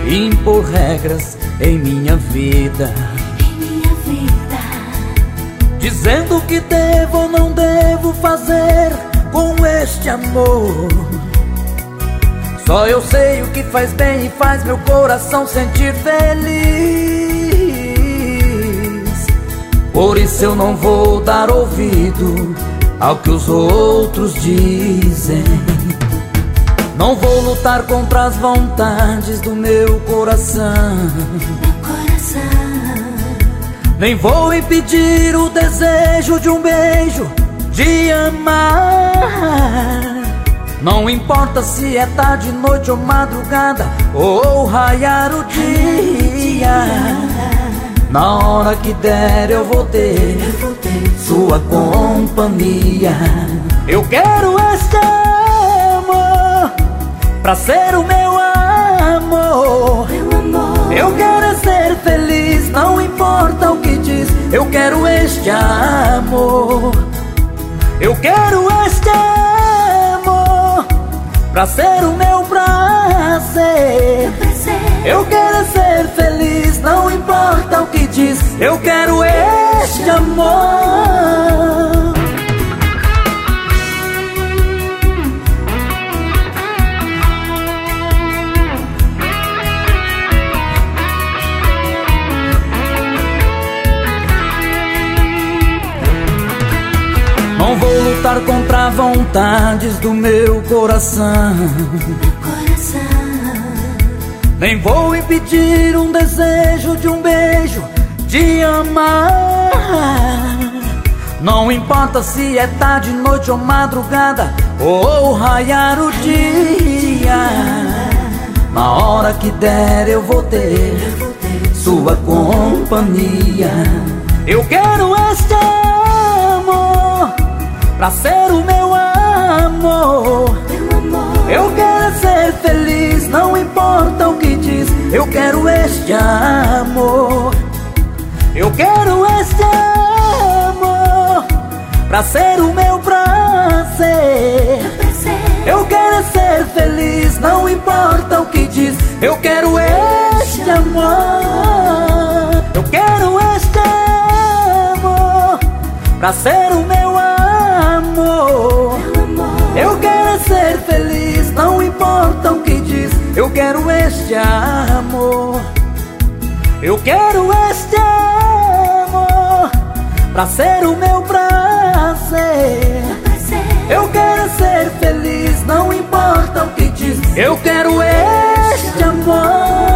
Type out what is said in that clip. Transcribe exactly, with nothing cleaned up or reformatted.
impor regras em minha vida, em minha vida, dizendo o que devo ou não devo fazer com este amor. Só eu sei o que faz bem e faz meu coração sentir feliz. Por isso eu não vou dar ouvido ao que os outros dizem. Não vou lutar contra as vontades do meu coração, meu coração. nem vou impedir o desejo de um beijo, de amar. Não importa se é tarde, noite ou madrugada, ou raiar o dia. Na hora que der eu vou ter, Eu vou ter sua companhia. Eu quero este amor pra ser o meu amor. meu amor. Eu quero é ser feliz, não importa o que diz. Eu quero este amor. Eu quero este amor pra ser o meu prazer. Prazer. Eu quero é ser feliz, não importa o que diz. Eu quero este amor. Não vou lutar contra vontades do meu coração, Meu coração. nem vou impedir um desejo de um beijo, de amar. Não importa se é tarde, noite ou madrugada, ou raiar o dia. Na hora que der eu vou ter, Eu vou ter sua companhia. Eu quero este amor pra ser o meu amor. meu amor. Eu quero ser feliz, não importa o que diz. Eu quero este amor. Eu quero este amor pra ser o meu prazer. Prazer. Eu quero ser feliz, não importa o que diz. Eu quero este amor. Eu quero este amor pra ser o meu amor. Meu amor. Eu quero ser feliz, não importa o que diz. Eu quero este amor. Eu quero este amor pra ser o meu prazer. Prazer. Eu quero ser feliz, não importa o que diz. Eu quero este amor.